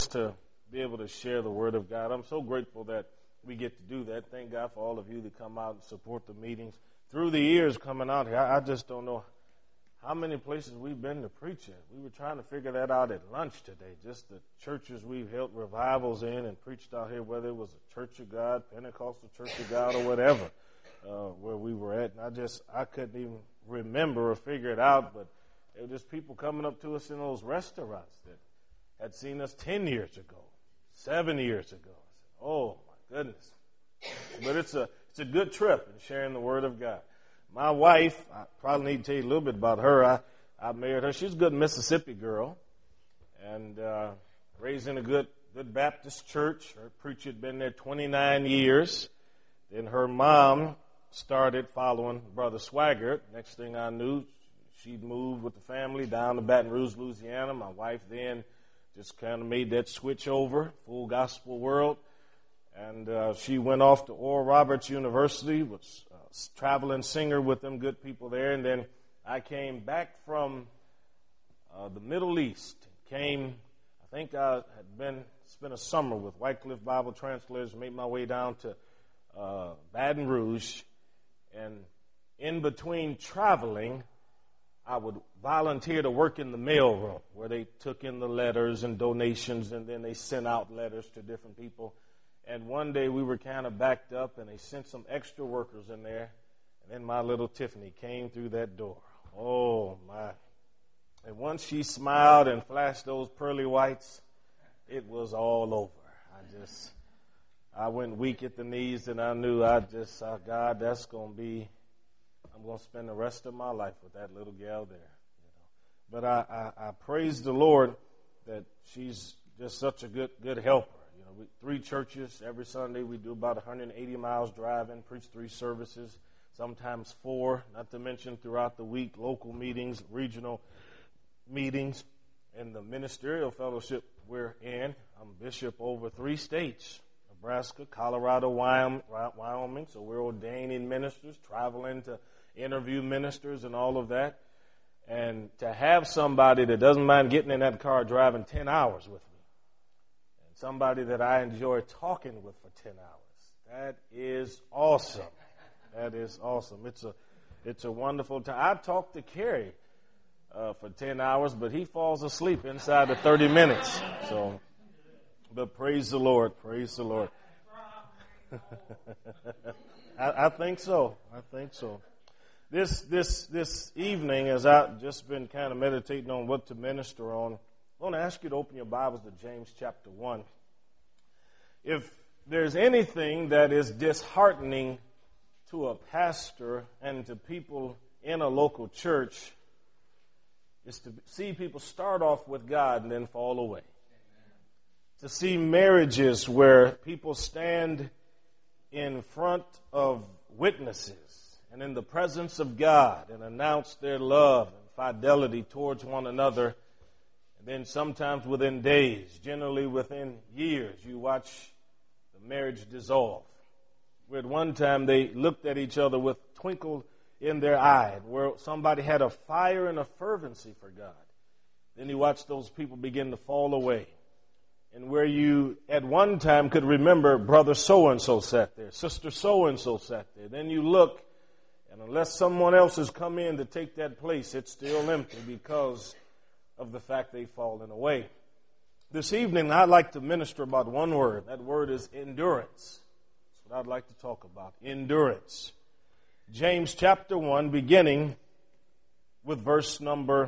to be able to share the Word of God. I'm so grateful that we get to do that. Thank God for all of you that come out and support the meetings. Through the years coming out here, I just don't know how many places we've been to preach at. We were trying to figure that out at lunch today, just the churches we've held revivals in and preached out here, whether it was a Church of God, Pentecostal Church of God, or whatever, where we were at. And I couldn't even remember or figure it out, but it was just people coming up to us in those restaurants that had seen us 10 years ago, 7 years ago. I said, oh, my goodness. But it's a good trip in sharing the Word of God. My wife, I probably need to tell you a little bit about her. I married her. She's a good Mississippi girl and raised in a good Baptist church. Her preacher had been there 29 years. Then her mom started following Brother Swaggart. Next thing I knew, she'd moved with the family down to Baton Rouge, Louisiana. My wife then just kind of made that switch over, full gospel world. And she went off to Oral Roberts University, was a traveling singer with them good people there. And then I came back from the Middle East. I think I had spent a summer with Wycliffe Bible Translators, made my way down to Baton Rouge. And in between traveling, I would volunteer to work in the mailroom where they took in the letters and donations, and then they sent out letters to different people. And one day we were kind of backed up, and they sent some extra workers in there. And then my little Tiffany came through that door. Oh, my. And once she smiled and flashed those pearly whites, it was all over. I went weak at the knees, and I knew God, that's going to be, I'm going to spend the rest of my life with that little gal there. But I praise the Lord that she's just such a good helper. 3 churches every Sunday. We do about 180 miles driving, preach 3 services, sometimes 4, not to mention throughout the week, local meetings, regional meetings, and the ministerial fellowship we're in. I'm bishop over 3 states, Nebraska, Colorado, Wyoming, so we're ordaining ministers, traveling to interview ministers and all of that. And to have somebody that doesn't mind getting in that car driving 10 hours with me, somebody that I enjoy talking with for 10 hours. That is awesome. That is awesome. It's a wonderful time. I talk to Kerry for 10 hours, but he falls asleep inside of 30 minutes. But praise the Lord. Praise the Lord. I think so. I think so. This evening, as I've just been kind of meditating on what to minister on, I want to ask you to open your Bibles to James chapter 1. If there's anything that is disheartening to a pastor and to people in a local church, it's to see people start off with God and then fall away. To see marriages where people stand in front of witnesses and in the presence of God and announce their love and fidelity towards one another. And then sometimes within days, generally within years, you watch the marriage dissolve. Where at one time they looked at each other with twinkle in their eye, where somebody had a fire and a fervency for God. Then you watch those people begin to fall away. And where you at one time could remember brother so-and-so sat there, sister so-and-so sat there. Then you look, and unless someone else has come in to take that place, it's still empty because of the fact they've fallen away. This evening, I'd like to minister about one word. That word is endurance. That's what I'd like to talk about, endurance. James chapter 1, beginning with verse number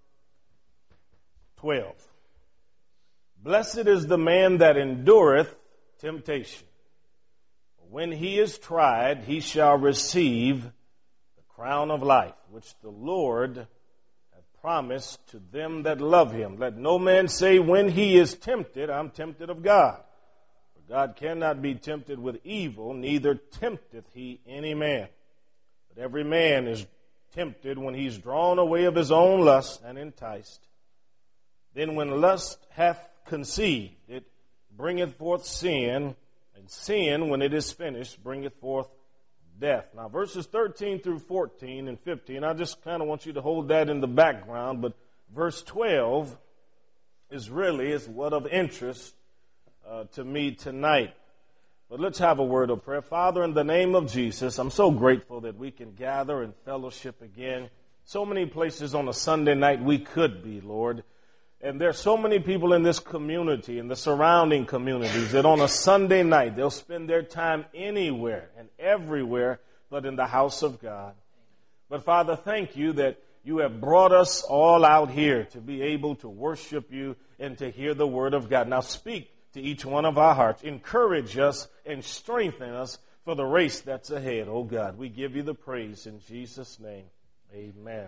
12. Blessed is the man that endureth temptation. When he is tried, he shall receive the crown of life, which the Lord promise to them that love him. Let no man say when he is tempted, I'm tempted of God. For God cannot be tempted with evil, neither tempteth he any man. But every man is tempted when he's drawn away of his own lust and enticed. Then when lust hath conceived, it bringeth forth sin, and sin, when it is finished, bringeth forth death. Now, verses 13 through 14 and 15, I just kind of want you to hold that in the background, but verse 12 is what of interest to me tonight. But let's have a word of prayer. Father, in the name of Jesus, I'm so grateful that we can gather and fellowship again. So many places on a Sunday night we could be, Lord. And there's so many people in this community and the surrounding communities that on a Sunday night they'll spend their time anywhere and everywhere but in the house of God. But Father, thank you that you have brought us all out here to be able to worship you and to hear the word of God. Now speak to each one of our hearts. Encourage us and strengthen us for the race that's ahead. Oh God, we give you the praise in Jesus' name. Amen.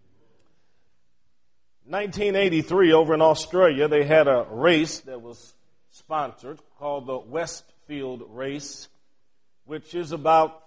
1983, over in Australia, they had a race that was sponsored called the Westfield Race, which is about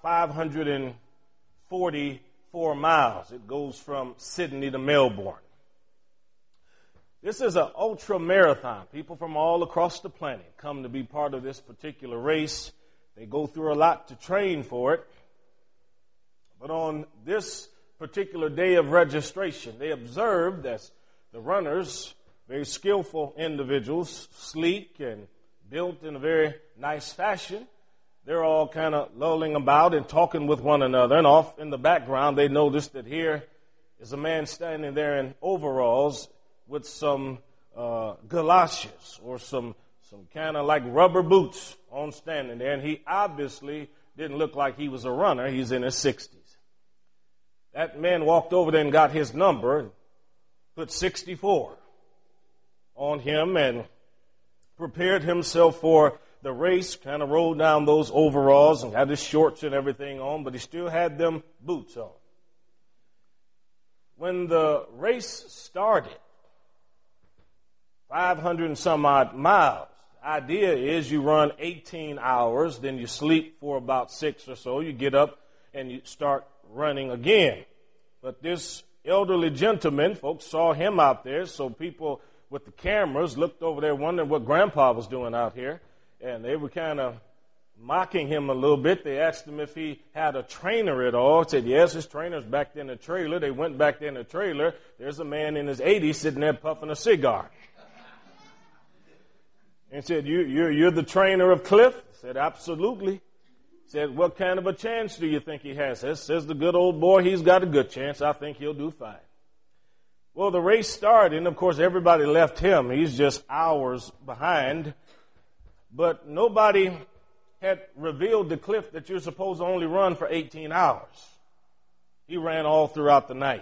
544 miles. It goes from Sydney to Melbourne. This is an ultra marathon. People from all across the planet come to be part of this particular race. They go through a lot to train for it. But on this particular day of registration, they observed that the runners, very skillful individuals, sleek and built in a very nice fashion, they're all kind of lolling about and talking with one another. And off in the background, they noticed that here is a man standing there in overalls with some galoshes or some kind of like rubber boots on standing there. And he obviously didn't look like he was a runner. He's in his 60s. That man walked over there and got his number, put 64 on him and prepared himself for the race, kind of rolled down those overalls and had his shorts and everything on, but he still had them boots on. When the race started, 500 and some odd miles, the idea is you run 18 hours, then you sleep for about 6 or so, you get up and you start running again. But this elderly gentleman, folks saw him out there, so people with the cameras looked over there wondering what Grandpa was doing out here, and they were kind of mocking him a little bit. They asked him if he had a trainer at all. He said, yes, his trainer's back there in the trailer. They went back there in the trailer. There's a man in his 80s sitting there puffing a cigar. And said, you're the trainer of Cliff? He said, absolutely. Said, what kind of a chance do you think he has? Says the good old boy, he's got a good chance. I think he'll do fine. Well, the race started, and of course everybody left him. He's just hours behind. But nobody had revealed to Cliff that you're supposed to only run for 18 hours. He ran all throughout the night.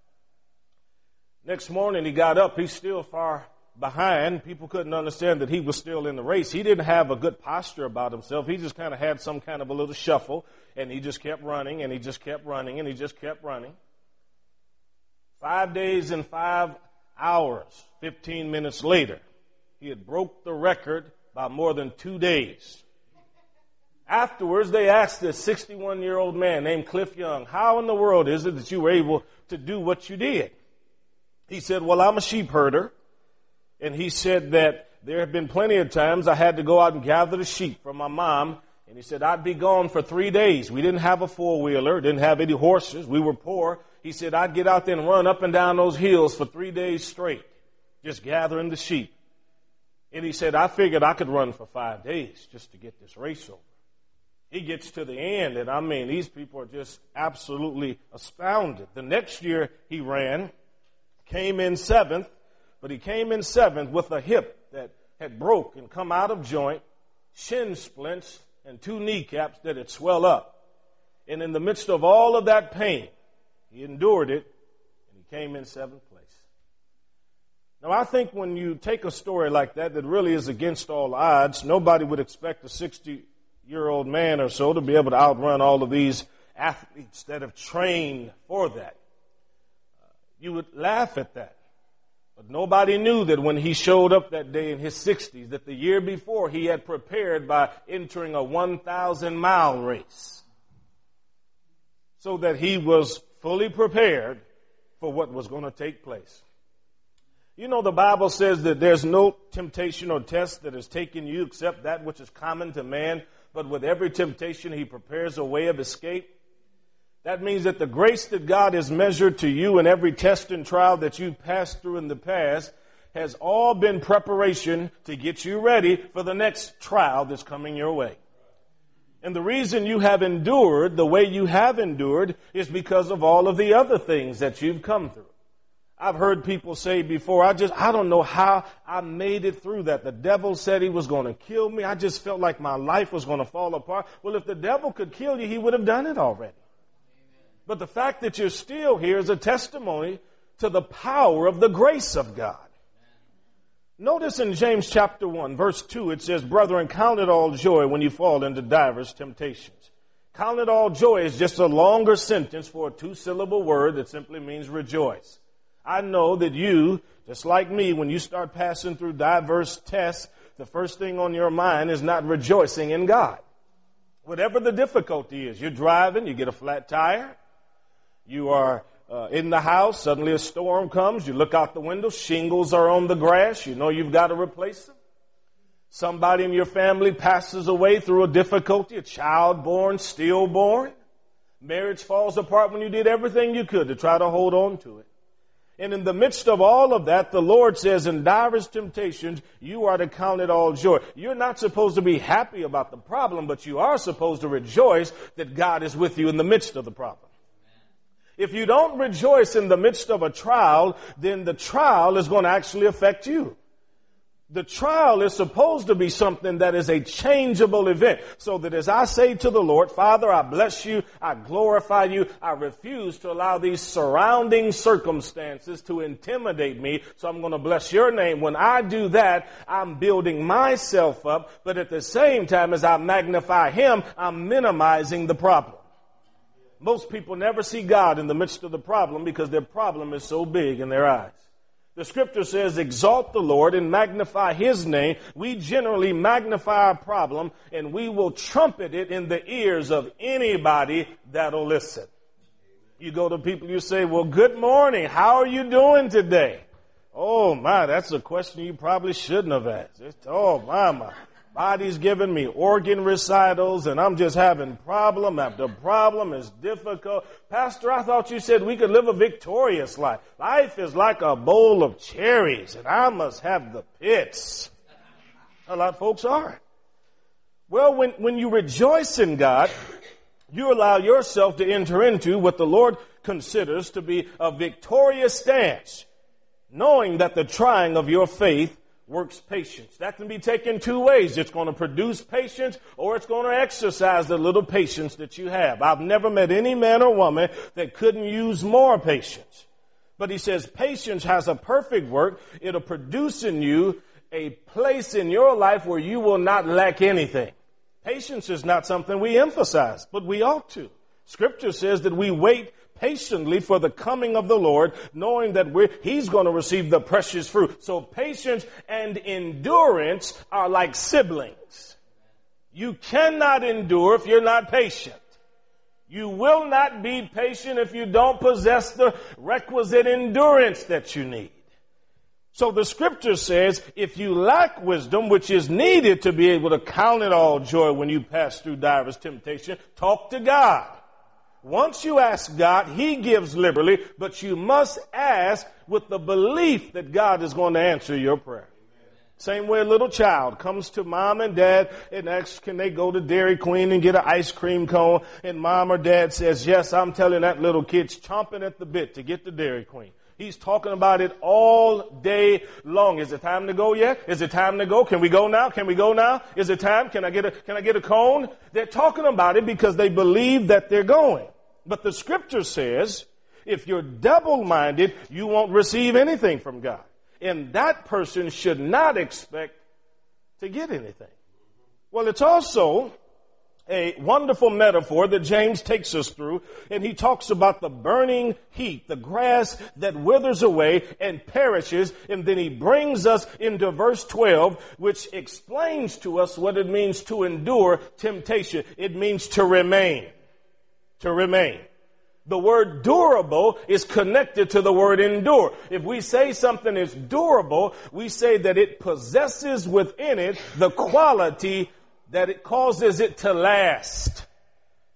Next morning he got up. He's still far behind. People couldn't understand that he was still in the race. He didn't have a good posture about himself. He just kind of had some kind of a little shuffle, and he just kept running, and he just kept running, and he just kept running. 5 days and 5 hours, 15 minutes later, he had broke the record by more than 2 days. Afterwards, they asked this 61-year-old man named Cliff Young, how in the world is it that you were able to do what you did? He said, well, I'm a sheep herder. And he said that there have been plenty of times I had to go out and gather the sheep from my mom. And he said, I'd be gone for 3 days. We didn't have a four-wheeler, didn't have any horses. We were poor. He said, I'd get out there and run up and down those hills for 3 days straight, just gathering the sheep. And he said, I figured I could run for 5 days just to get this race over. He gets to the end, and I mean, these people are just absolutely astounded. The next year he ran, came in 7th. But he came in 7th with a hip that had broke and come out of joint, shin splints, and 2 kneecaps that had swelled up. And in the midst of all of that pain, he endured it, and he came in 7th place. Now, I think when you take a story like that really is against all odds, nobody would expect a 60-year-old man or so to be able to outrun all of these athletes that have trained for that. You would laugh at that. But nobody knew that when he showed up that day in his 60s, that the year before he had prepared by entering a 1,000-mile race. So that he was fully prepared for what was going to take place. You know, the Bible says that there's no temptation or test that has taken you except that which is common to man. But with every temptation, he prepares a way of escape. That means that the grace that God has measured to you in every test and trial that you've passed through in the past has all been preparation to get you ready for the next trial that's coming your way. And the reason you have endured the way you have endured is because of all of the other things that you've come through. I've heard people say before, I don't know how I made it through that. The devil said he was going to kill me. I just felt like my life was going to fall apart. Well, if the devil could kill you, he would have done it already. But the fact that you're still here is a testimony to the power of the grace of God. Notice in James chapter 1, verse 2, it says, "Brethren, count it all joy when you fall into divers temptations." Count it all joy is just a longer sentence for a two-syllable word that simply means rejoice. I know that you, just like me, when you start passing through diverse tests, the first thing on your mind is not rejoicing in God. Whatever the difficulty is, you're driving, you get a flat tire, you are in the house, suddenly a storm comes, you look out the window, shingles are on the grass, you know you've got to replace them. Somebody in your family passes away through a difficulty, a child born, stillborn. Marriage falls apart when you did everything you could to try to hold on to it. And in the midst of all of that, the Lord says, in diverse temptations, you are to count it all joy. You're not supposed to be happy about the problem, but you are supposed to rejoice that God is with you in the midst of the problem. If you don't rejoice in the midst of a trial, then the trial is going to actually affect you. The trial is supposed to be something that is a changeable event. So that as I say to the Lord, Father, I bless you, I glorify you, I refuse to allow these surrounding circumstances to intimidate me. So I'm going to bless your name. When I do that, I'm building myself up. But at the same time, as I magnify him, I'm minimizing the problem. Most people never see God in the midst of the problem because their problem is so big in their eyes. The scripture says, exalt the Lord and magnify his name. We generally magnify our problem and we will trumpet it in the ears of anybody that'll listen. You go to people, you say, well, good morning. How are you doing today? Oh, my, that's a question you probably shouldn't have asked. Oh, my body's giving me organ recitals and I'm just having problem after problem. It's difficult. Pastor, I thought you said we could live a victorious life. Life is like a bowl of cherries and I must have the pits. A lot of folks are. Well, when you rejoice in God, you allow yourself to enter into what the Lord considers to be a victorious stance, knowing that the trying of your faith works patience. That can be taken two ways. It's going to produce patience or it's going to exercise the little patience that you have. I've never met any man or woman that couldn't use more patience. But he says patience has a perfect work. It'll produce in you a place in your life where you will not lack anything. Patience is not something we emphasize, but we ought to. Scripture says that we wait patiently for the coming of the Lord, knowing that he's going to receive the precious fruit. So patience and endurance are like siblings. You cannot endure if you're not patient. You will not be patient if you don't possess the requisite endurance that you need. So the scripture says, if you lack wisdom, which is needed to be able to count it all joy when you pass through diverse temptation, talk to God. Once you ask God, he gives liberally, but you must ask with the belief that God is going to answer your prayer. Same way a little child comes to mom and dad and asks, can they go to Dairy Queen and get an ice cream cone? And mom or dad says, yes, I'm telling that little kid's chomping at the bit to get to Dairy Queen. He's talking about it all day long. Is it time to go yet? Is it time to go? Can we go now? Can we go now? Is it time? Can I get a cone? They're talking about it because they believe that they're going. But the scripture says, if you're double-minded, you won't receive anything from God. And that person should not expect to get anything. Well, it's also a wonderful metaphor that James takes us through, and he talks about the burning heat, the grass that withers away and perishes, and then he brings us into verse 12, which explains to us what it means to endure temptation. It means to remain. To remain. The word durable is connected to the word endure. If we say something is durable, we say that it possesses within it the quality that it causes it to last.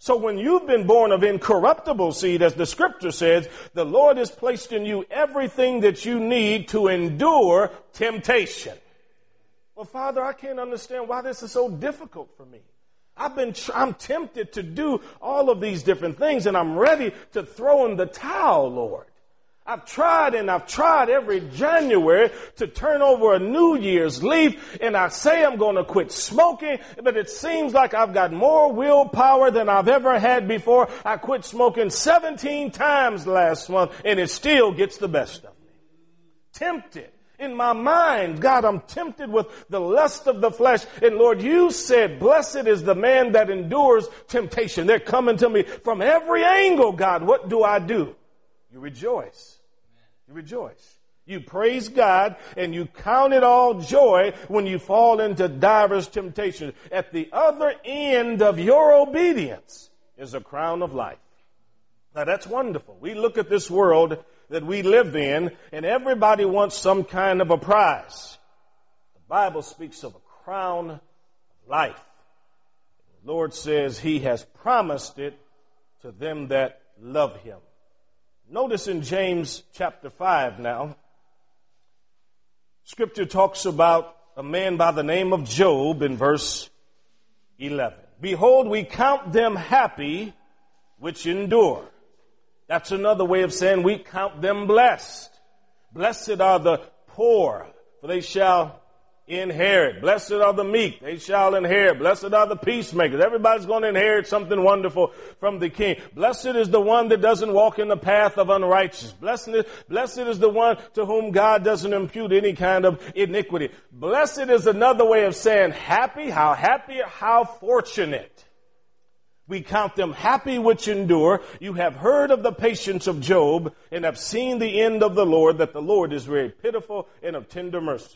So when you've been born of incorruptible seed, as the scripture says, the Lord has placed in you everything that you need to endure temptation. Well, Father, I can't understand why this is so difficult for me. I'm tempted to do all of these different things, and I'm ready to throw in the towel, Lord. I've tried every January to turn over a New Year's leaf, and I say I'm going to quit smoking, but it seems like I've got more willpower than I've ever had before. I quit smoking 17 times last month, and it still gets the best of me. Tempted. In my mind, God, I'm tempted with the lust of the flesh. And Lord, you said, blessed is the man that endures temptation. They're coming to me from every angle, God. What do? You rejoice. You rejoice. You praise God and you count it all joy when you fall into diverse temptations. At the other end of your obedience is a crown of life. Now that's wonderful. We look at this world that we live in, and everybody wants some kind of a prize. The Bible speaks of a crown of life. The Lord says he has promised it to them that love him. Notice in James chapter 5 now, Scripture talks about a man by the name of Job in verse 11. Behold, we count them happy which endure. That's another way of saying we count them blessed. Blessed are the poor, for they shall inherit. Blessed are the meek, they shall inherit. Blessed are the peacemakers. Everybody's going to inherit something wonderful from the King. Blessed is the one that doesn't walk in the path of unrighteousness. Blessed is the one to whom God doesn't impute any kind of iniquity. Blessed is another way of saying happy, how fortunate. We count them happy which endure. You have heard of the patience of Job and have seen the end of the Lord, that the Lord is very pitiful and of tender mercy.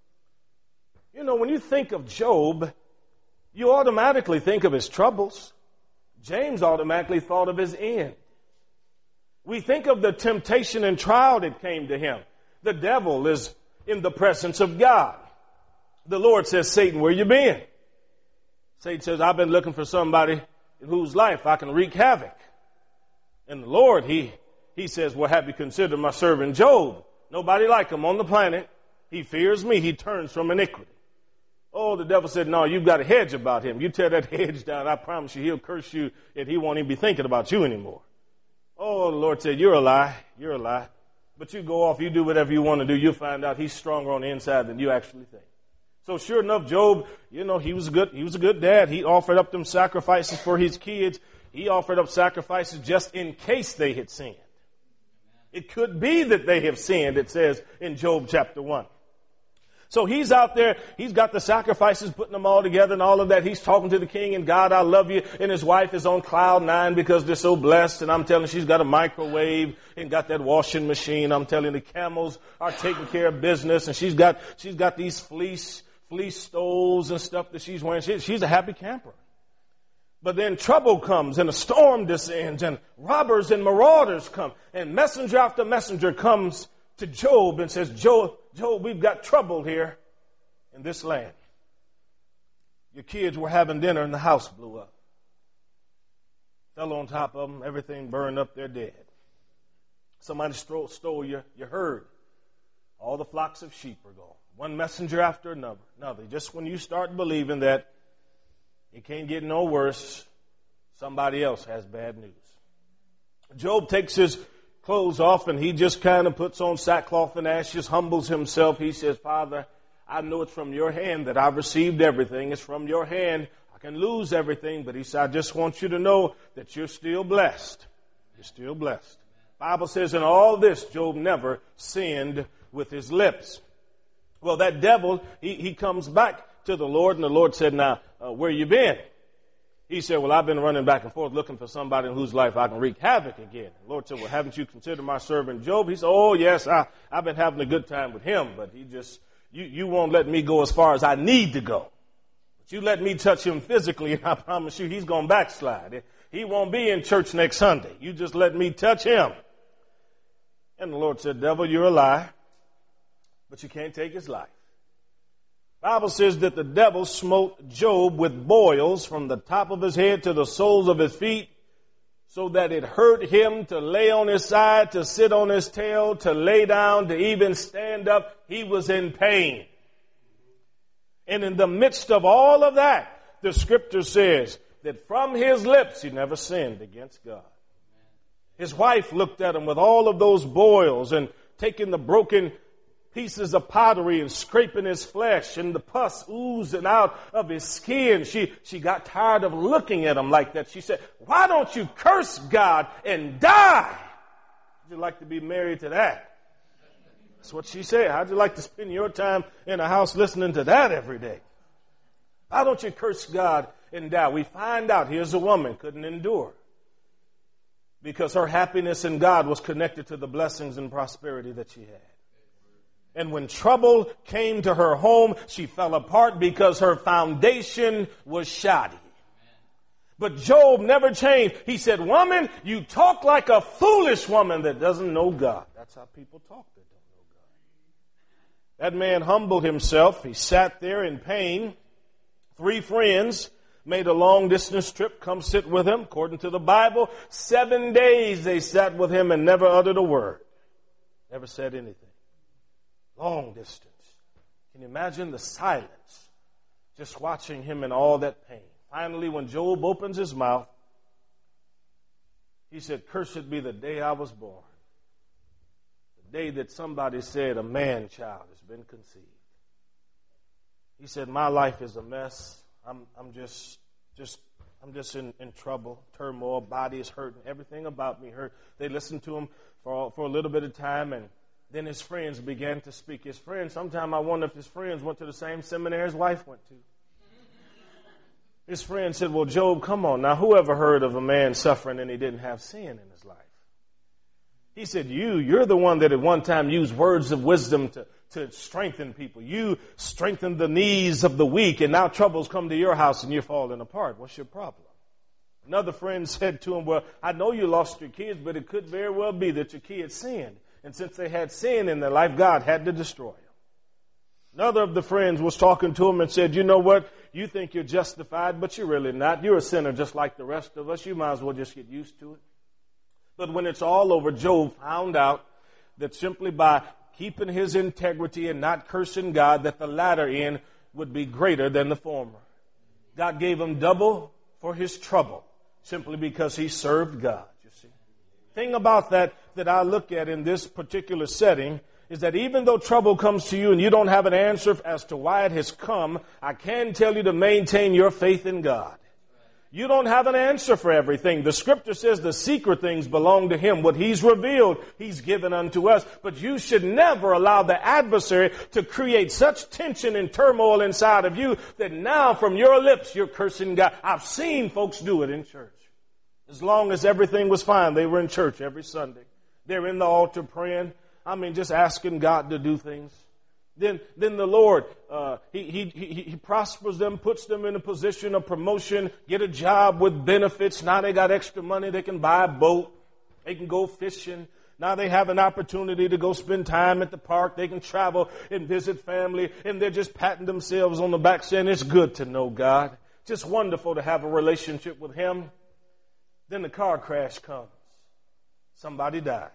You know, when you think of Job, you automatically think of his troubles. James automatically thought of his end. We think of the temptation and trial that came to him. The devil is in the presence of God. The Lord says, Satan, where you been? Satan says, I've been looking for somebody in whose life I can wreak havoc. And the Lord, he says, well, have you considered my servant Job? Nobody like him on the planet. He fears me. He turns from iniquity. Oh, the devil said, no, you've got a hedge about him. You tear that hedge down, I promise you, he'll curse you and he won't even be thinking about you anymore. Oh, the Lord said, you're a lie. You're a lie. But you go off, you do whatever you want to do. You'll find out he's stronger on the inside than you actually think. So sure enough, Job, you know, he was a good dad. He offered up them sacrifices for his kids. He offered up sacrifices just in case they had sinned. It could be that they have sinned, it says in Job chapter 1. So he's out there, he's got the sacrifices, putting them all together and all of that. He's talking to the king and God, I love you. And his wife is on cloud 9 because they're so blessed. And I'm telling you, she's got a microwave and got that washing machine. I'm telling you, the camels are taking care of business. And she's got these fleece stoles and stuff that she's wearing. She's a happy camper. But then trouble comes and a storm descends and robbers and marauders come. And messenger after messenger comes to Job and says, Job, we've got trouble here in this land. Your kids were having dinner and the house blew up. Fell on top of them, everything burned up, they're dead. Somebody stole your herd. All the flocks of sheep are gone. One messenger after another. Just when you start believing that it can't get no worse, somebody else has bad news. Job takes his clothes off and he just kind of puts on sackcloth and ashes, humbles himself. He says, Father, I know it's from your hand that I've received everything. It's from your hand. I can lose everything. But he said, I just want you to know that you're still blessed. You're still blessed. The Bible says in all this, Job never sinned with his lips. Well, that devil, he comes back to the Lord, and the Lord said, now, where you been? He said, well, I've been running back and forth looking for somebody in whose life I can wreak havoc again. The Lord said, well, haven't you considered my servant Job? He said, oh, yes, I've been having a good time with him, but he just, you won't let me go as far as I need to go. But you let me touch him physically, and I promise you he's going to backslide. He won't be in church next Sunday. You just let me touch him. And the Lord said, devil, you're a lie, but you can't take his life. Bible says that the devil smote Job with boils from the top of his head to the soles of his feet, so that it hurt him to lay on his side, to sit on his tail, to lay down, to even stand up. He was in pain. And in the midst of all of that, the scripture says that from his lips he never sinned against God. His wife looked at him with all of those boils and taking the broken pieces of pottery and scraping his flesh and the pus oozing out of his skin. She got tired of looking at him like that. She said, why don't you curse God and die? Would you like to be married to that? That's what she said. How'd you like to spend your time in a house listening to that every day? Why don't you curse God and die? We find out here's a woman couldn't endure because her happiness in God was connected to the blessings and prosperity that she had. And when trouble came to her home, she fell apart because her foundation was shoddy. But Job never changed. He said, woman, you talk like a foolish woman that doesn't know God. That's how people talk that don't know God. That man humbled himself. He sat there in pain. 3 friends made a long-distance trip, come sit with him. According to the Bible, 7 days they sat with him and never uttered a word. Never said anything. Long distance. Can you imagine the silence? Just watching him in all that pain. Finally, when Job opens his mouth, he said, cursed be the day I was born. The day that somebody said a man-child has been conceived. He said, my life is a mess. I'm just in trouble, turmoil, body is hurting, everything about me hurt. They listened to him for a little bit of time, and then his friends began to speak. His friends, sometimes I wonder if his friends went to the same seminary his wife went to. His friend said, well, Job, come on now. Who ever heard of a man suffering and he didn't have sin in his life? He said, you're the one that at one time used words of wisdom to strengthen people. You strengthened the knees of the weak, and now troubles come to your house and you're falling apart. What's your problem? Another friend said to him, well, I know you lost your kids, but it could very well be that your kids sinned. And since they had sin in their life, God had to destroy them. Another of the friends was talking to him and said, you know what? You think you're justified, but you're really not. You're a sinner just like the rest of us. You might as well just get used to it. But when it's all over, Job found out that simply by keeping his integrity and not cursing God, that the latter end would be greater than the former. God gave him double for his trouble simply because he served God, you see. Thing about that I look at in this particular setting is that even though trouble comes to you and you don't have an answer as to why it has come, I can tell you to maintain your faith in God. You don't have an answer for everything. The scripture says the secret things belong to him. What he's revealed, he's given unto us. But you should never allow the adversary to create such tension and turmoil inside of you that now from your lips you're cursing God. I've seen folks do it in church. As long as everything was fine, they were in church every Sunday. They're in the altar praying. Just asking God to do things. Then the Lord, He prospers them, puts them in a position of promotion, get a job with benefits. Now they got extra money. They can buy a boat. They can go fishing. Now they have an opportunity to go spend time at the park. They can travel and visit family. And they're just patting themselves on the back saying, it's good to know God. Just wonderful to have a relationship with Him. Then the car crash comes. Somebody dies.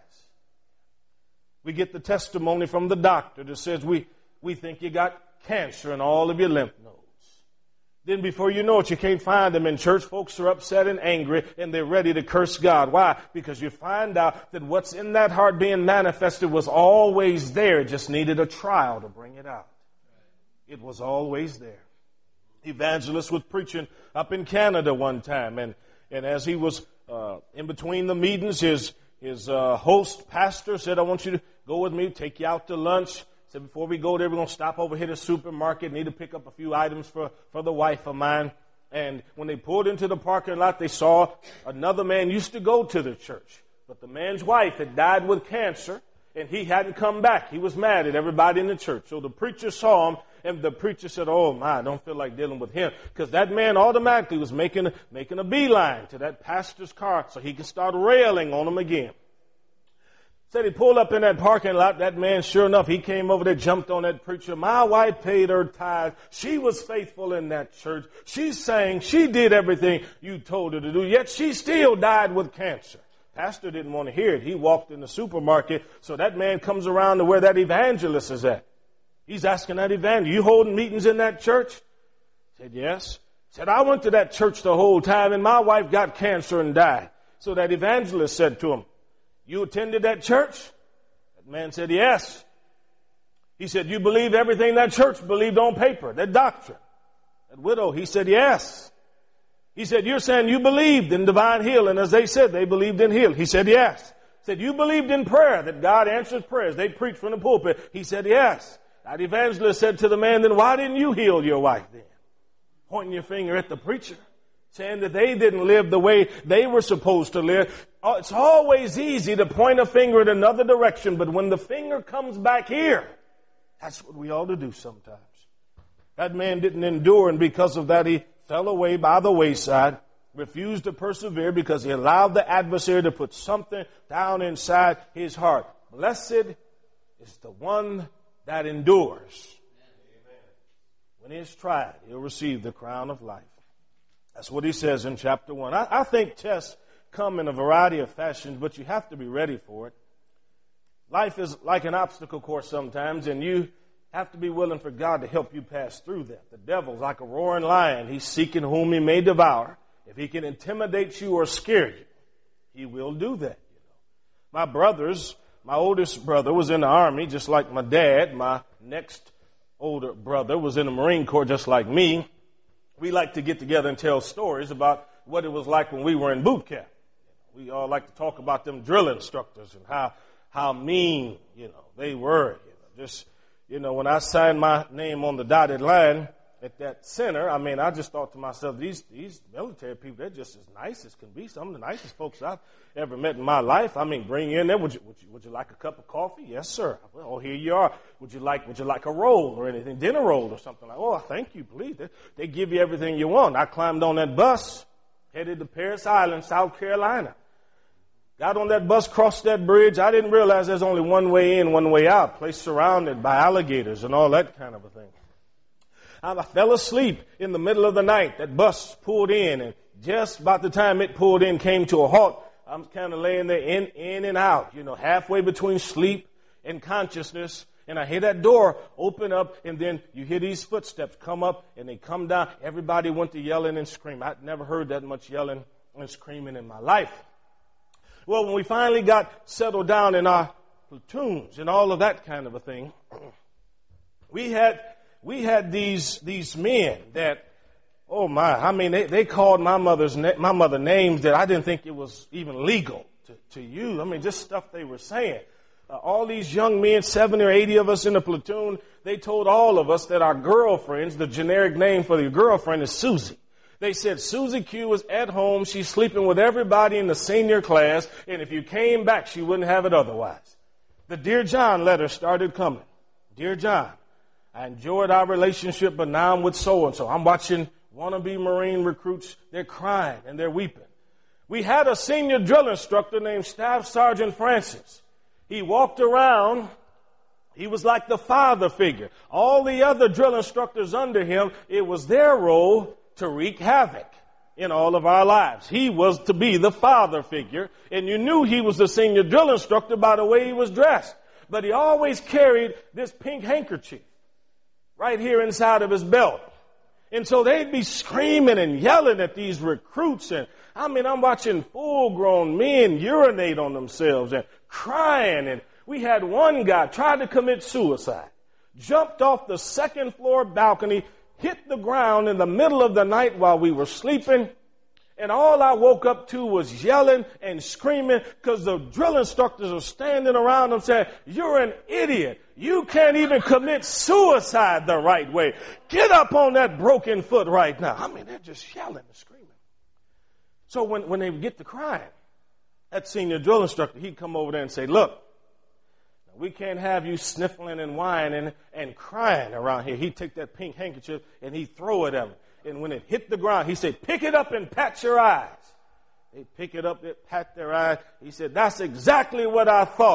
We get the testimony from the doctor that says we think you got cancer in all of your lymph nodes. Then before you know it, you can't find them in church. Folks are upset and angry, and they're ready to curse God. Why? Because you find out that what's in that heart being manifested was always there. It just needed a trial to bring it out. It was always there. Evangelist was preaching up in Canada one time, and as he was in between the meetings, his host pastor said, I want you to go with me, take you out to lunch. Said, before we go there, we're going to stop over here to the supermarket. Need to pick up a few items for the wife of mine. And when they pulled into the parking lot, they saw another man used to go to the church. But the man's wife had died with cancer, and he hadn't come back. He was mad at everybody in the church. So the preacher saw him, and the preacher said, oh, my, I don't feel like dealing with him. Because that man automatically was making a beeline to that pastor's car so he could start railing on him again. Said he pulled up in that parking lot. That man, sure enough, he came over there, jumped on that preacher. My wife paid her tithe. She was faithful in that church. She sang. She did everything you told her to do. Yet she still died with cancer. Pastor didn't want to hear it. He walked in the supermarket. So that man comes around to where that evangelist is at. He's asking that evangelist, you holding meetings in that church? Said, yes. Said, I went to that church the whole time and my wife got cancer and died. So that evangelist said to him, you attended that church? That man said, yes. He said, you believe everything that church believed on paper, that doctrine? That widow, he said, yes. He said, you're saying you believed in divine healing as they said they believed in healing? He said, yes. He said, you believed in prayer, that God answers prayers. They preached from the pulpit. He said, yes. That evangelist said to the man, then why didn't you heal your wife then? Pointing your finger at the preacher, saying that they didn't live the way they were supposed to live. It's always easy to point a finger in another direction, but when the finger comes back here, that's what we ought to do sometimes. That man didn't endure, and because of that, he fell away by the wayside, refused to persevere because he allowed the adversary to put something down inside his heart. Blessed is the one that endures. When he is tried, he'll receive the crown of life. That's what he says in chapter 1. I think tests come in a variety of fashions, but you have to be ready for it. Life is like an obstacle course sometimes, and you have to be willing for God to help you pass through that. The devil's like a roaring lion. He's seeking whom he may devour. If he can intimidate you or scare you, he will do that. My brothers, my oldest brother was in the Army, just like my dad. My next older brother was in the Marine Corps, just like me. We like to get together and tell stories about what it was like when we were in boot camp. We all like to talk about them drill instructors and how mean, they were. Just, when I signed my name on the dotted line at that center, I just thought to myself, these military people, they're just as nice as can be. Some of the nicest folks I've ever met in my life. Bring you in there. Would you like a cup of coffee? Yes, sir. Well, here you are. Would you like a roll or anything? Dinner roll or something like? Oh, thank you, please. They give you everything you want. I climbed on that bus, headed to Parris Island, South Carolina. Got on that bus, crossed that bridge. I didn't realize there's only one way in, one way out. Place surrounded by alligators and all that kind of a thing. I fell asleep in the middle of the night. That bus pulled in, and just about the time it pulled in, came to a halt. I'm kind of laying there in and out, halfway between sleep and consciousness. And I hear that door open up, and then you hear these footsteps come up, and they come down. Everybody went to yelling and screaming. I'd never heard that much yelling and screaming in my life. Well, when we finally got settled down in our platoons and all of that kind of a thing, we had these men that, oh my, they called my mother names that I didn't think it was even legal to use. Just stuff they were saying. All these young men, 70 or 80 of us in the platoon, they told all of us that our girlfriends, the generic name for your girlfriend is Susie. They said Susie Q was at home. She's sleeping with everybody in the senior class, and if you came back, she wouldn't have it otherwise. The Dear John letters started coming. Dear John, I enjoyed our relationship, but now I'm with so-and-so. I'm watching wannabe Marine recruits. They're crying and they're weeping. We had a senior drill instructor named Staff Sergeant Francis. He walked around. He was like the father figure. All the other drill instructors under him, it was their role to wreak havoc in all of our lives. He was to be the father figure, and you knew he was the senior drill instructor by the way he was dressed. But he always carried this pink handkerchief right here inside of his belt. And so they'd be screaming and yelling at these recruits. And I'm watching full-grown men urinate on themselves and crying. And we had one guy tried to commit suicide, jumped off the second floor balcony, hit the ground in the middle of the night while we were sleeping. And all I woke up to was yelling and screaming because the drill instructors are standing around him saying, you're an idiot. You can't even commit suicide the right way. Get up on that broken foot right now. They're just yelling and screaming. So when they get to crying, that senior drill instructor, he'd come over there and say, look, we can't have you sniffling and whining and crying around here. He'd take that pink handkerchief and he'd throw it at them. And when it hit the ground, he said, pick it up and pat your eyes. They pick it up, they pat their eyes. He said, that's exactly what I thought.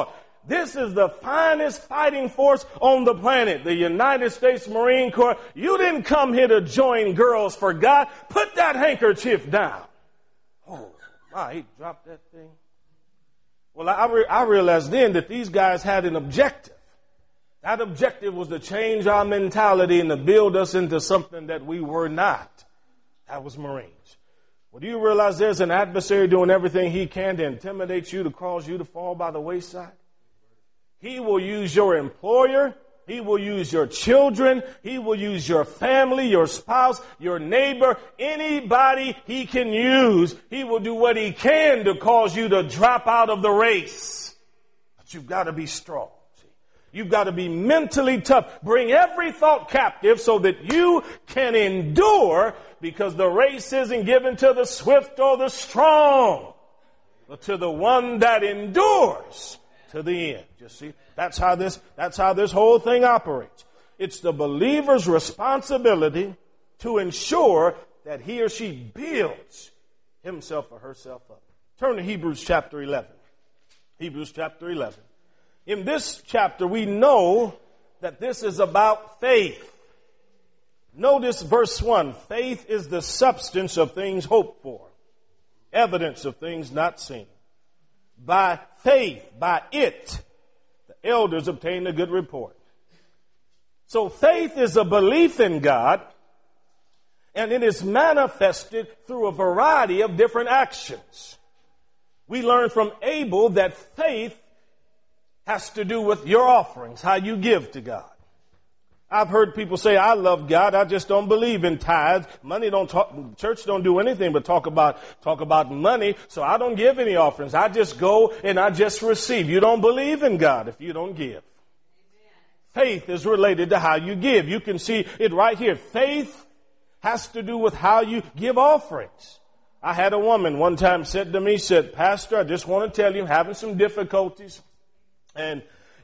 This is the finest fighting force on the planet, the United States Marine Corps. You didn't come here to join Girls for God. Put that handkerchief down. Oh, my, he dropped that thing. Well, I realized then that these guys had an objective. That objective was to change our mentality and to build us into something that we were not. That was Marines. Well, do you realize there's an adversary doing everything he can to intimidate you, to cause you to fall by the wayside? He will use your employer. He will use your children. He will use your family, your spouse, your neighbor, anybody he can use. He will do what he can to cause you to drop out of the race. But you've got to be strong. You've got to be mentally tough. Bring every thought captive so that you can endure, because the race isn't given to the swift or the strong, but to the one that endures to the end. You see, that's how this whole thing operates. It's the believer's responsibility to ensure that he or she builds himself or herself up. Turn to Hebrews chapter 11. Hebrews chapter 11. In this chapter, we know that this is about faith. Notice verse 1. Faith is the substance of things hoped for, evidence of things not seen. By faith, by it, the elders obtained a good report. So faith is a belief in God, and it is manifested through a variety of different actions. We learn from Abel that faith has to do with your offerings, how you give to God. I've heard people say, I love God, I just don't believe in tithes. Money don't talk, church don't do anything but talk about money, so I don't give any offerings. I just go and I just receive. You don't believe in God if you don't give. Faith is related to how you give. You can see it right here. Faith has to do with how you give offerings. I had a woman one time said to me, said, Pastor, I just want to tell you I'm having some difficulties. And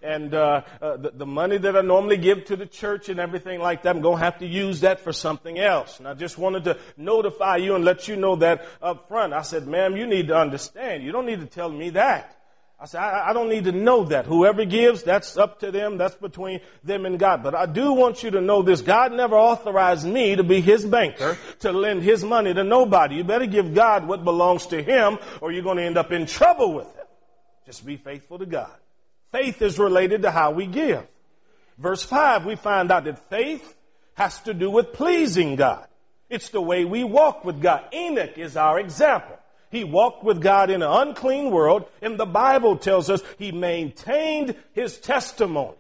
the money that I normally give to the church and everything like that, I'm going to have to use that for something else. And I just wanted to notify you and let you know that up front. I said, ma'am, you need to understand. You don't need to tell me that. I said, I don't need to know that. Whoever gives, that's up to them. That's between them and God. But I do want you to know this. God never authorized me to be his banker, to lend his money to nobody. You better give God what belongs to him, or you're going to end up in trouble with him. Just be faithful to God. Faith is related to how we give. Verse 5, we find out that faith has to do with pleasing God. It's the way we walk with God. Enoch is our example. He walked with God in an unclean world, and the Bible tells us he maintained his testimony.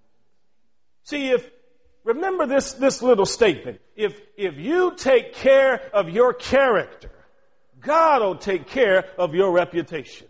See, remember this little statement. If you take care of your character, God will take care of your reputation.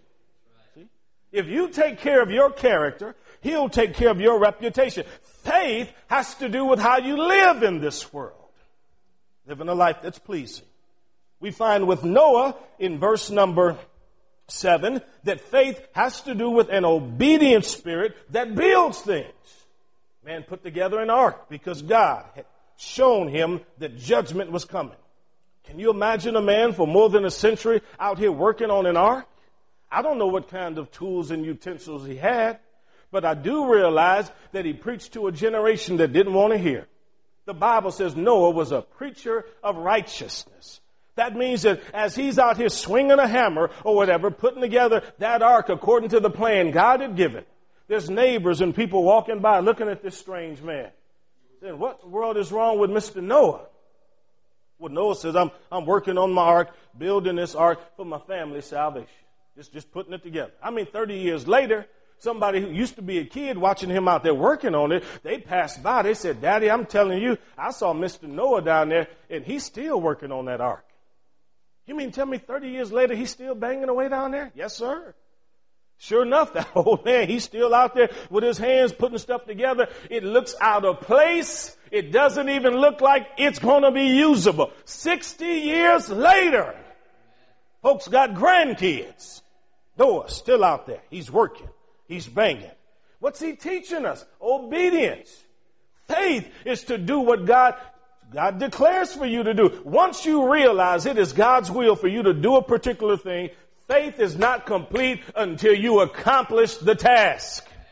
If you take care of your character, he'll take care of your reputation. Faith has to do with how you live in this world. Living a life that's pleasing. We find with Noah in verse number 7 that faith has to do with an obedient spirit that builds things. Man put together an ark because God had shown him that judgment was coming. Can you imagine a man for more than a century out here working on an ark? I don't know what kind of tools and utensils he had, but I do realize that he preached to a generation that didn't want to hear. The Bible says Noah was a preacher of righteousness. That means that as he's out here swinging a hammer or whatever, putting together that ark according to the plan God had given, there's neighbors and people walking by looking at this strange man. Saying, what in the world is wrong with Mr. Noah? Well, Noah says, I'm working on my ark, building this ark for my family's salvation. Just putting it together. 30 years later, somebody who used to be a kid watching him out there working on it, they passed by. They said, Daddy, I'm telling you, I saw Mr. Noah down there, and he's still working on that ark. You mean tell me 30 years later he's still banging away down there? Yes, sir. Sure enough, that old man, he's still out there with his hands putting stuff together. It looks out of place. It doesn't even look like it's going to be usable. 60 years later, folks got grandkids. Noah's still out there. He's working. He's banging. What's he teaching us? Obedience. Faith is to do what God declares for you to do. Once you realize it is God's will for you to do a particular thing, faith is not complete until you accomplish the task.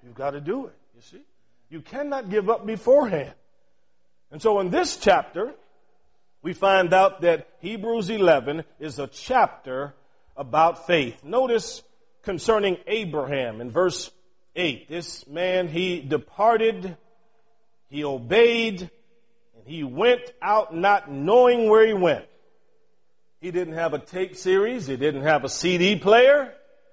You've got to do it, you see. You cannot give up beforehand. And so in this chapter, we find out that Hebrews 11 is a chapter about faith. Notice concerning Abraham in verse 8. This man, he departed, he obeyed, and he went out not knowing where he went. He didn't have a tape series. He didn't have a CD player.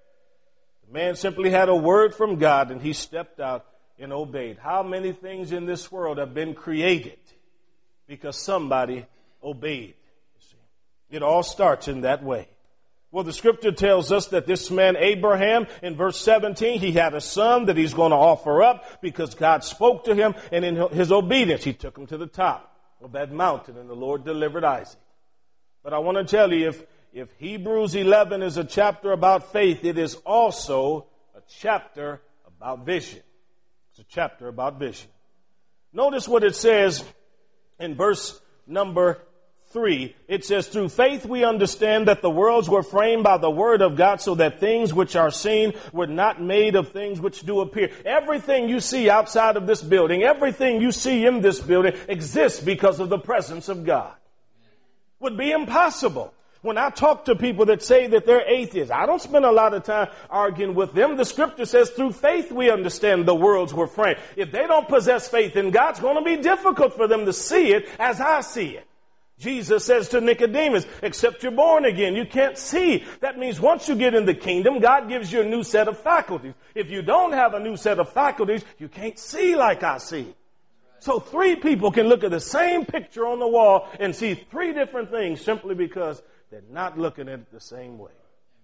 The man simply had a word from God, and he stepped out and obeyed. How many things in this world have been created because somebody obeyed? You see, it all starts in that way. Well, the scripture tells us that this man Abraham, in verse 17, he had a son that he's going to offer up because God spoke to him, and in his obedience, he took him to the top of that mountain, and the Lord delivered Isaac. But I want to tell you, if Hebrews 11 is a chapter about faith, it is also a chapter about vision. It's a chapter about vision. Notice what it says in verse number 3. It says, through faith we understand that the worlds were framed by the word of God, so that things which are seen were not made of things which do appear. Everything you see outside of this building, everything you see in this building exists because of the presence of God. Would be impossible. When I talk to people that say that they're atheists, I don't spend a lot of time arguing with them. The scripture says through faith we understand the worlds were framed. If they don't possess faith in God, it's going to be difficult for them to see it as I see it. Jesus says to Nicodemus, except you're born again, you can't see. That means once you get in the kingdom, God gives you a new set of faculties. If you don't have a new set of faculties, you can't see like I see. So 3 people can look at the same picture on the wall and see 3 different things simply because they're not looking at it the same way.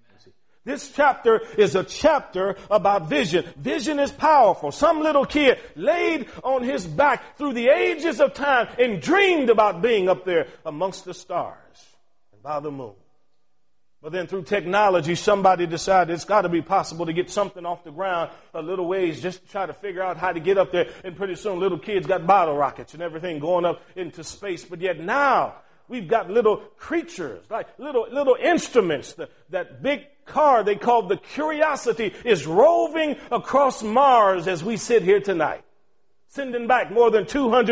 This chapter is a chapter about vision. Vision is powerful. Some little kid laid on his back through the ages of time and dreamed about being up there amongst the stars and by the moon. But then through technology, somebody decided it's got to be possible to get something off the ground a little ways just to try to figure out how to get up there. And pretty soon little kids got bottle rockets and everything going up into space. But yet now we've got little creatures, like little instruments. That big car they call the Curiosity is roving across Mars as we sit here tonight, sending back more than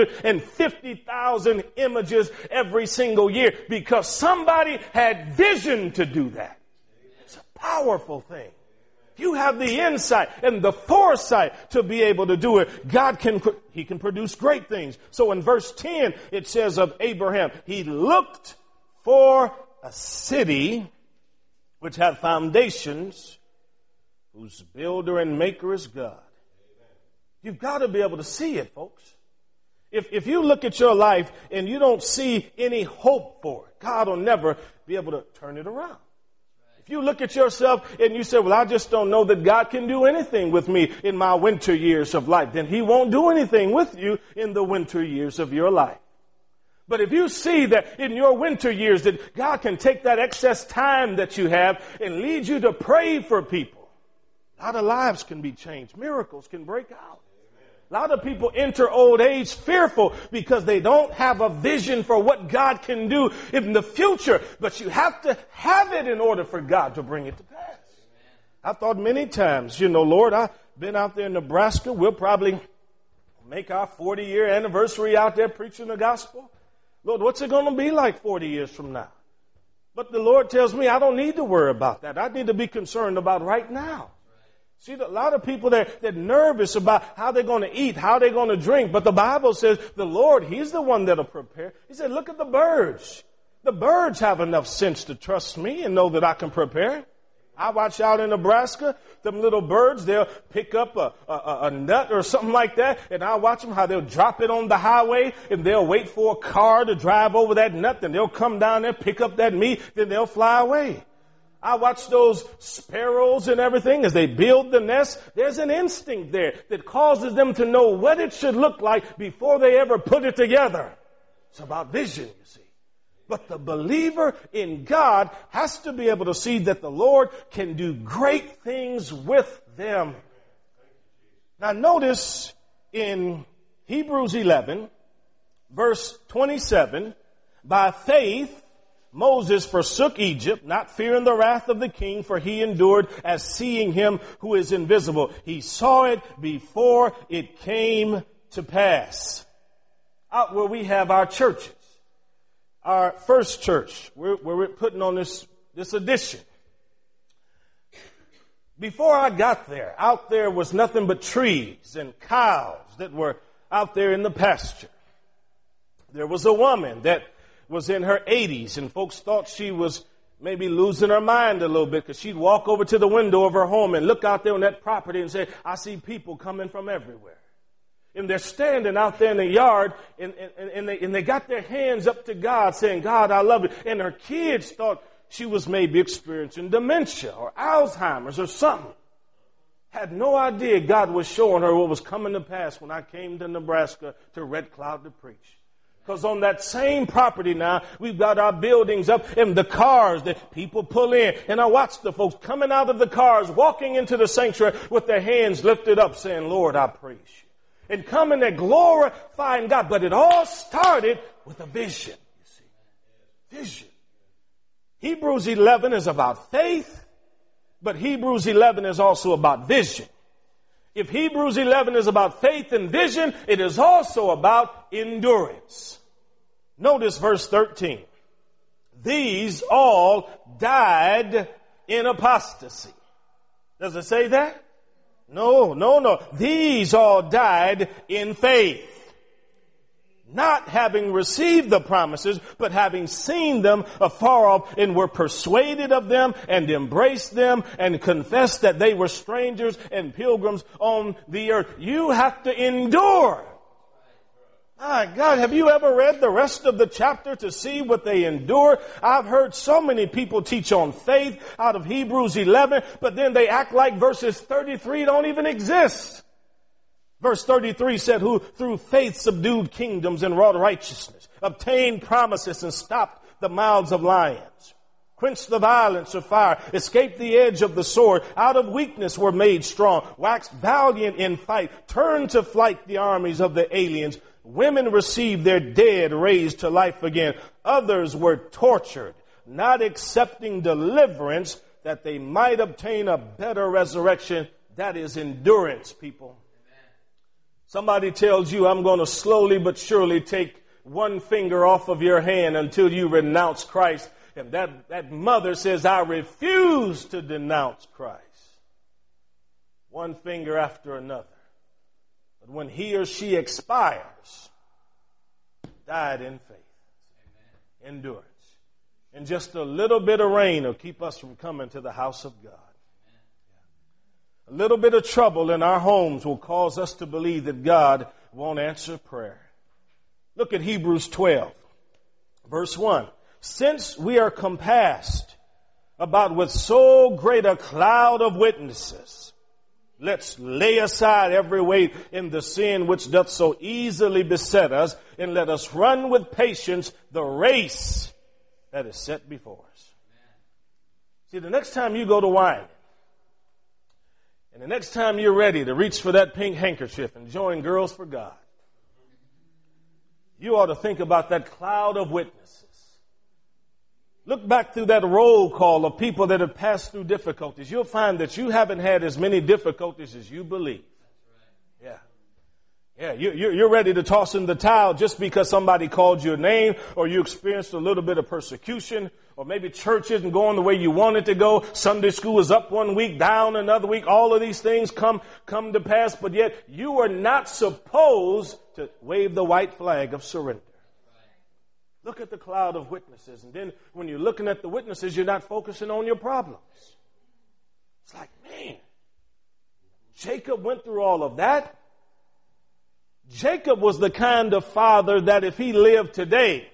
250,000 images every single year because somebody had vision to do that. It's a powerful thing. You have the insight and the foresight to be able to do it. God can produce great things. So in verse 10, it says of Abraham, he looked for a city which had foundations, whose builder and maker is God. You've got to be able to see it, folks. If you look at your life and you don't see any hope for it, God will never be able to turn it around. If you look at yourself and you say, well, I just don't know that God can do anything with me in my winter years of life, then he won't do anything with you in the winter years of your life. But if you see that in your winter years that God can take that excess time that you have and lead you to pray for people, a lot of lives can be changed. Miracles can break out. A lot of people enter old age fearful because they don't have a vision for what God can do in the future. But you have to have it in order for God to bring it to pass. I've thought many times, Lord, I've been out there in Nebraska. We'll probably make our 40-year anniversary out there preaching the gospel. Lord, what's it going to be like 40 years from now? But the Lord tells me I don't need to worry about that. I need to be concerned about right now. See, a lot of people, they're nervous about how they're going to eat, how they're going to drink. But the Bible says the Lord, he's the one that'll prepare. He said, look at the birds. The birds have enough sense to trust me and know that I can prepare. I watch out in Nebraska, them little birds, they'll pick up a nut or something like that, and I watch them how they'll drop it on the highway, and they'll wait for a car to drive over that nut, then they'll come down there, pick up that meat, then they'll fly away. I watch those sparrows and everything as they build the nest. There's an instinct there that causes them to know what it should look like before they ever put it together. It's about vision, you see. But the believer in God has to be able to see that the Lord can do great things with them. Now notice in Hebrews 11, verse 27, by faith, Moses forsook Egypt, not fearing the wrath of the king, for he endured as seeing him who is invisible. He saw it before it came to pass. Out where we have our churches, our first church, where we're putting on this addition. Before I got there, out there was nothing but trees and cows that were out there in the pasture. There was a woman that was in her 80s, and folks thought she was maybe losing her mind a little bit because she'd walk over to the window of her home and look out there on that property and say, I see people coming from everywhere. And they're standing out there in the yard, and they got their hands up to God saying, God, I love you. And her kids thought she was maybe experiencing dementia or Alzheimer's or something. Had no idea God was showing her what was coming to pass when I came to Nebraska to Red Cloud to preach. Because on that same property now, we've got our buildings up and the cars that people pull in. And I watch the folks coming out of the cars, walking into the sanctuary with their hands lifted up saying, Lord, I praise you. And coming there glorifying God. But it all started with a vision, you see. Vision. Hebrews 11 is about faith, but Hebrews 11 is also about vision. If Hebrews 11 is about faith and vision, it is also about endurance. Notice verse 13. These all died in apostasy. Does it say that? No. These all died in faith. Not having received the promises, but having seen them afar off, and were persuaded of them, and embraced them, and confessed that they were strangers and pilgrims on the earth. You have to endure. My God, have you ever read the rest of the chapter to see what they endure? I've heard so many people teach on faith out of Hebrews 11, but then they act like verses 33 don't even exist. Verse 33 said, who through faith subdued kingdoms and wrought righteousness, obtained promises and stopped the mouths of lions, quenched the violence of fire, escaped the edge of the sword, out of weakness were made strong, waxed valiant in fight, turned to flight the armies of the aliens. Women received their dead raised to life again. Others were tortured, not accepting deliverance that they might obtain a better resurrection. That is endurance, people. Somebody tells you, I'm going to slowly but surely take one finger off of your hand until you renounce Christ. And that mother says, I refuse to denounce Christ. One finger after another. But when he or she expires, died in faith. Amen. Endurance. And just a little bit of rain will keep us from coming to the house of God. A little bit of trouble in our homes will cause us to believe that God won't answer prayer. Look at Hebrews 12, verse 1. Since we are compassed about with so great a cloud of witnesses, let's lay aside every weight in the sin which doth so easily beset us, and let us run with patience the race that is set before us. See, the next time you go to wine, and the next time you're ready to reach for that pink handkerchief and join Girls for God, you ought to think about that cloud of witnesses. Look back through that roll call of people that have passed through difficulties. You'll find that you haven't had as many difficulties as you believe. Yeah, you're ready to toss in the towel just because somebody called your name, or you experienced a little bit of persecution, or maybe church isn't going the way you want it to go. Sunday school is up one week, down another week. All of these things come to pass, but yet you are not supposed to wave the white flag of surrender. Look at the cloud of witnesses, and then when you're looking at the witnesses, you're not focusing on your problems. It's like, man, Jacob went through all of that. Jacob was the kind of father that if he lived today,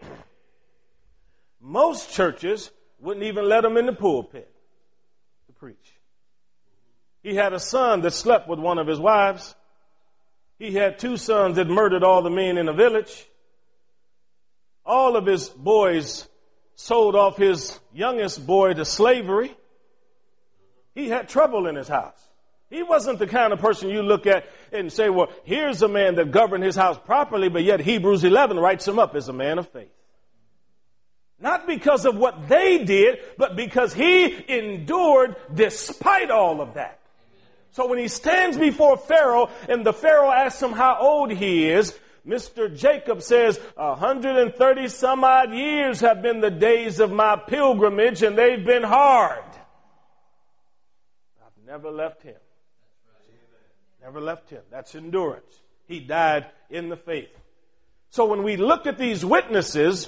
most churches wouldn't even let him in the pulpit to preach. He had a son that slept with one of his wives. He had two sons that murdered all the men in the village. All of his boys sold off his youngest boy to slavery. He had trouble in his house. He wasn't the kind of person you look at and say, well, here's a man that governed his house properly, but yet Hebrews 11 writes him up as a man of faith. Not because of what they did, but because he endured despite all of that. So when he stands before Pharaoh and the Pharaoh asks him how old he is, Mr. Jacob says, 130 some odd years have been the days of my pilgrimage, and they've been hard. I've never left him. Never left him. That's endurance. He died in the faith. So when we look at these witnesses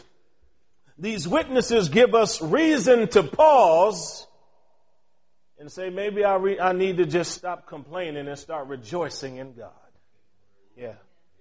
give us reason to pause and say, maybe I need to just stop complaining and start rejoicing in God. Yeah.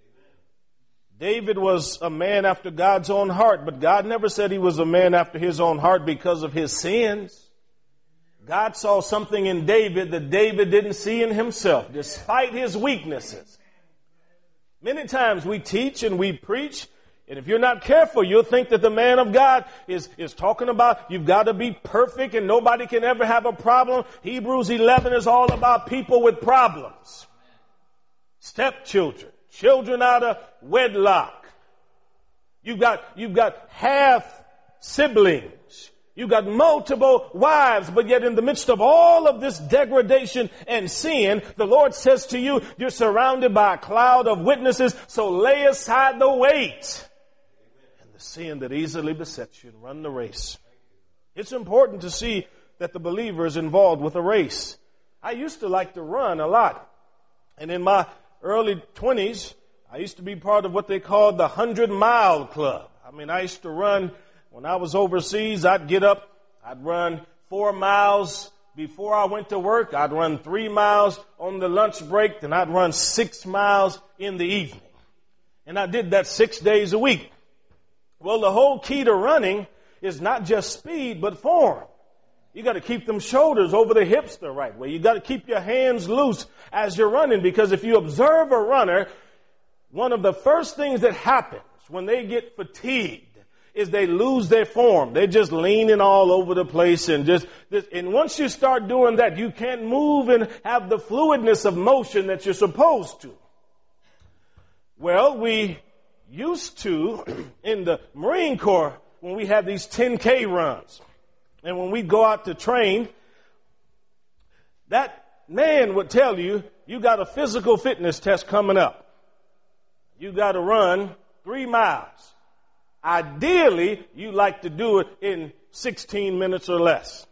David was a man after God's own heart, but God never said he was a man after his own heart because of his sins. God saw something in David that David didn't see in himself, despite his weaknesses. Many times we teach and we preach, and if you're not careful, you'll think that the man of God is talking about you've got to be perfect and nobody can ever have a problem. Hebrews 11 is all about people with problems. Stepchildren, children out of wedlock. You've got half siblings. You've got multiple wives, but yet in the midst of all of this degradation and sin, the Lord says to you, you're surrounded by a cloud of witnesses, so lay aside the weight and the sin that easily besets you and run the race. It's important to see that the believer is involved with a race. I used to like to run a lot. And in my early 20s, I used to be part of what they called the 100-mile club. I mean, I used to run. When I was overseas, I'd get up, I'd run 4 miles before I went to work. I'd run 3 miles on the lunch break, then I'd run 6 miles in the evening. And I did that 6 days a week. Well, the whole key to running is not just speed, but form. You got to keep them shoulders over the hips the right way. You got to keep your hands loose as you're running, because if you observe a runner, one of the first things that happens when they get fatigued is they lose their form. They're just leaning all over the place and and once you start doing that, you can't move and have the fluidness of motion that you're supposed to. Well, we used to, in the Marine Corps, when we had these 10K runs, and when we go out to train, that man would tell you, you got a physical fitness test coming up. You got to run 3 miles. Ideally, you like to do it in 16 minutes or less.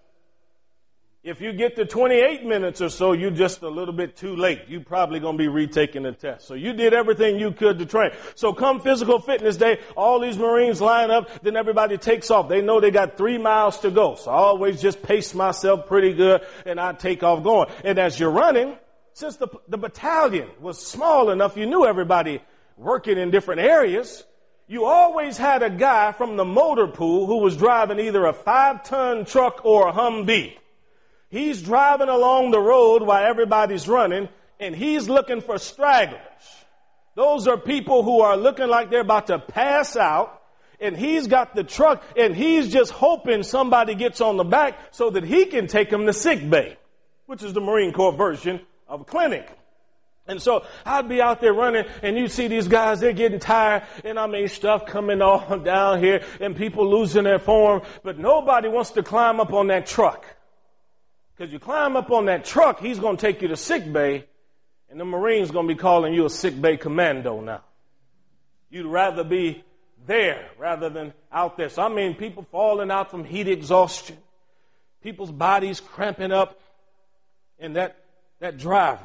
If you get to 28 minutes or so, you're just a little bit too late. You're probably going to be retaking the test. So you did everything you could to train. So come physical fitness day, all these Marines line up, then everybody takes off. They know they got 3 miles to go. So I always just pace myself pretty good, and I take off going. And as you're running, since the battalion was small enough, you knew everybody working in different areas. You always had a guy from the motor pool who was driving either a 5-ton truck or a Humvee. He's driving along the road while everybody's running, and he's looking for stragglers. Those are people who are looking like they're about to pass out, and he's got the truck, and he's just hoping somebody gets on the back so that he can take them to sick bay, which is the Marine Corps version of a clinic. And so I'd be out there running, and you see these guys, they're getting tired, and I mean stuff coming all down here, and people losing their form, but nobody wants to climb up on that truck. Because you climb up on that truck, he's going to take you to sick bay, and the Marine's going to be calling you a sick bay commando now. You'd rather be there rather than out there. So I mean people falling out from heat exhaustion, people's bodies cramping up, and that driver,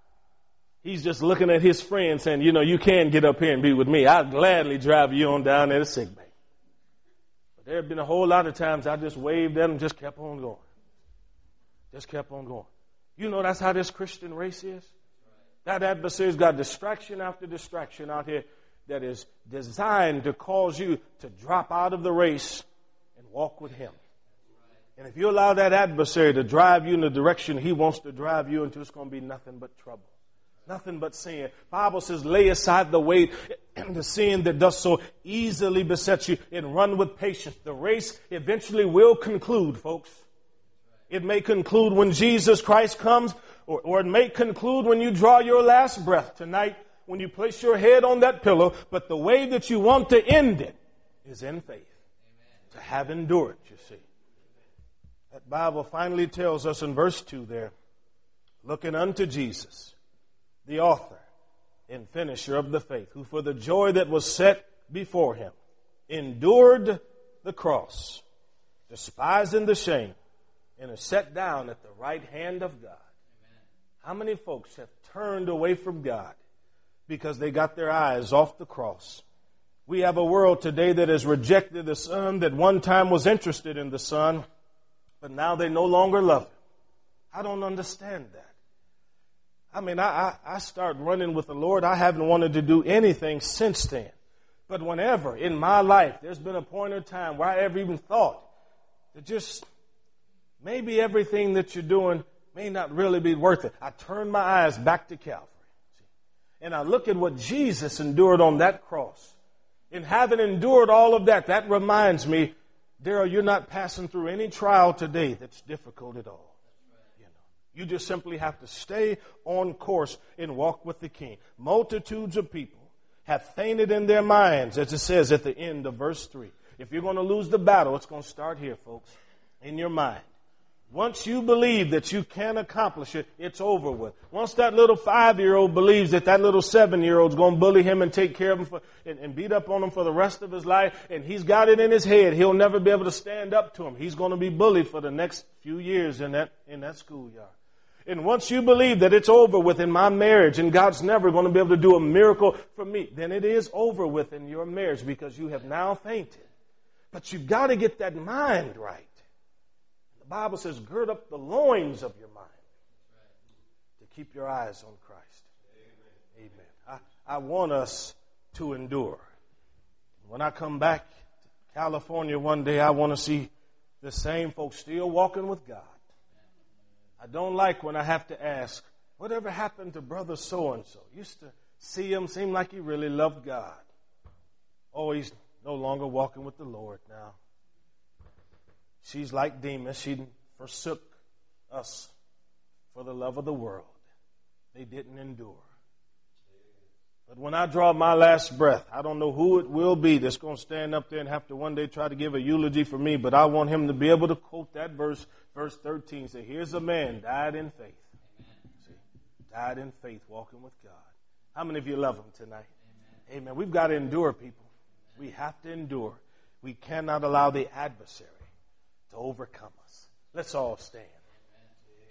he's just looking at his friend saying, you know, you can get up here and be with me. I'd gladly drive you on down there to sick bay. But there have been a whole lot of times I just waved at him and just kept on going. Just kept on going. You know that's how this Christian race is? That adversary's got distraction after distraction out here that is designed to cause you to drop out of the race and walk with him. And if you allow that adversary to drive you in the direction he wants to drive you into, it's going to be nothing but trouble. Nothing but sin. The Bible says, lay aside the weight and the sin that does so easily beset you and run with patience. The race eventually will conclude, folks. It may conclude when Jesus Christ comes, or it may conclude when you draw your last breath tonight, when you place your head on that pillow. But the way that you want to end it is in faith. to have endured, you see. That Bible finally tells us in verse 2 there, looking unto Jesus, the author and finisher of the faith, who for the joy that was set before him endured the cross, despising the shame, and is set down at the right hand of God. Amen. How many folks have turned away from God because they got their eyes off the cross? We have a world today that has rejected the Son, that one time was interested in the Son, but now they no longer love Him. I don't understand that. I mean, I start running with the Lord. I haven't wanted to do anything since then. But whenever in my life there's been a point in time where I ever even thought that just maybe everything that you're doing may not really be worth it, I turn my eyes back to Calvary. And I look at what Jesus endured on that cross. And having endured all of that, that reminds me, Daryl, you're not passing through any trial today that's difficult at all. You just simply have to stay on course and walk with the King. Multitudes of people have fainted in their minds, as it says at the end of verse 3. If you're going to lose the battle, it's going to start here, folks, in your mind. Once you believe that you can accomplish it, it's over with. Once that little 5-year-old believes that that little 7-year-old's going to bully him and take care of him and beat up on him for the rest of his life, and he's got it in his head, he'll never be able to stand up to him. He's going to be bullied for the next few years in that schoolyard. And once you believe that it's over with in my marriage and God's never going to be able to do a miracle for me, then it is over with in your marriage because you have now fainted. But you've got to get that mind right. The Bible says, gird up the loins of your mind to keep your eyes on Christ. Amen. I want us to endure. When I come back to California one day, I want to see the same folks still walking with God. I don't like when I have to ask, whatever happened to brother so-and-so? Used to see him, seemed like he really loved God. Oh, he's no longer walking with the Lord now. She's like Demas. She forsook us for the love of the world. They didn't endure. But when I draw my last breath, I don't know who it will be that's going to stand up there and have to one day try to give a eulogy for me, but I want him to be able to quote that verse 13, say, here's a man died in faith. See, died in faith, walking with God. How many of you love him tonight? Amen. We've got to endure, people. We have to endure. We cannot allow the adversary to overcome us. Let's all stand.